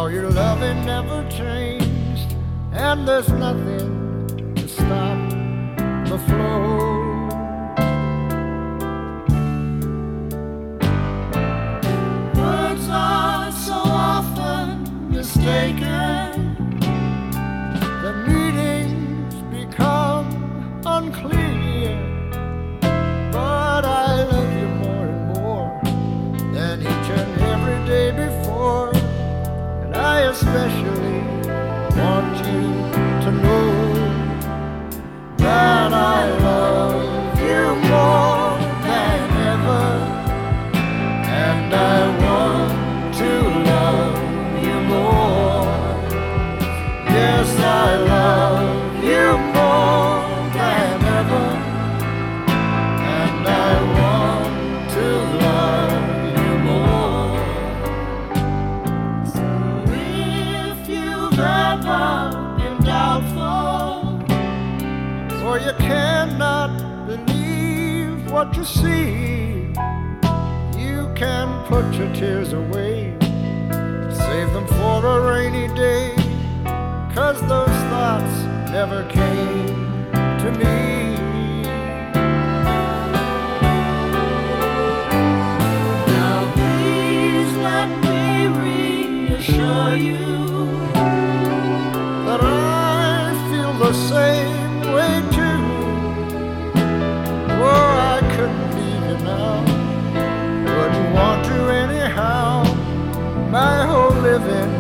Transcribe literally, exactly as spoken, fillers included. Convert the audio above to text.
For your loving never changed, and there's nothing to stop the flow. Words are so often mistaken, the meanings become unclear. But I love you more and more than each and every day before, and I especially want you to know that I love you more than ever, and I want to love you more. Yes, I love you more than ever, and I want to love you more. So if you've ever been doubtful, or you cannot believe what you see, you can put your tears away, save them for a rainy day, 'cause those thoughts never came to me. Now please let me reassure you that I feel the same way too. Oh, I couldn't leave you now, wouldn't want to anyhow. My whole living